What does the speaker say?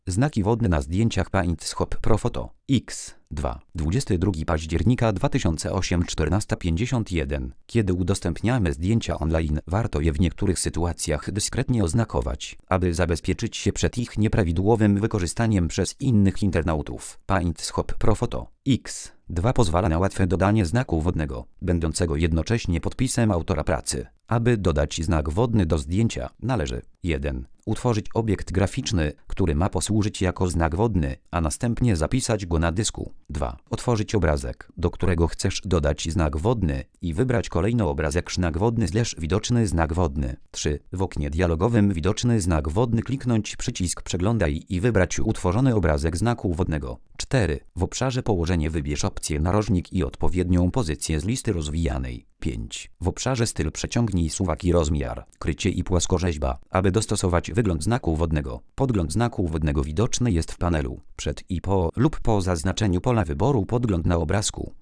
Znaki wodne na zdjęciach PaintShop Pro Photo X2 22 października 2008 14:51. Kiedy udostępniamy zdjęcia online, warto je w niektórych sytuacjach dyskretnie oznakować, aby zabezpieczyć się przed ich nieprawidłowym wykorzystaniem przez innych internautów. PaintShop Pro Photo X2 pozwala na łatwe dodanie znaku wodnego, będącego jednocześnie podpisem autora pracy. Aby dodać znak wodny do zdjęcia, należy 1. Utworzyć obiekt graficzny, który ma posłużyć jako znak wodny, a następnie zapisać go na dysku. 2. Otworzyć obrazek, do którego chcesz dodać znak wodny i wybrać kolejno obrazek znak wodny / widoczny znak wodny. 3. W oknie dialogowym widoczny znak wodny kliknąć przycisk przeglądaj i wybrać utworzony obrazek znaku wodnego. 4. W obszarze położenie wybierz opcję narożnik i odpowiednią pozycję z listy rozwijanej. 5. W obszarze styl przeciągnij suwak i rozmiar, krycie i płaskorzeźba, aby dostosować wygląd znaku wodnego. Podgląd znaku wodnego widoczny jest w panelu przed i po lub po zaznaczeniu pola wyboru podgląd na obrazku.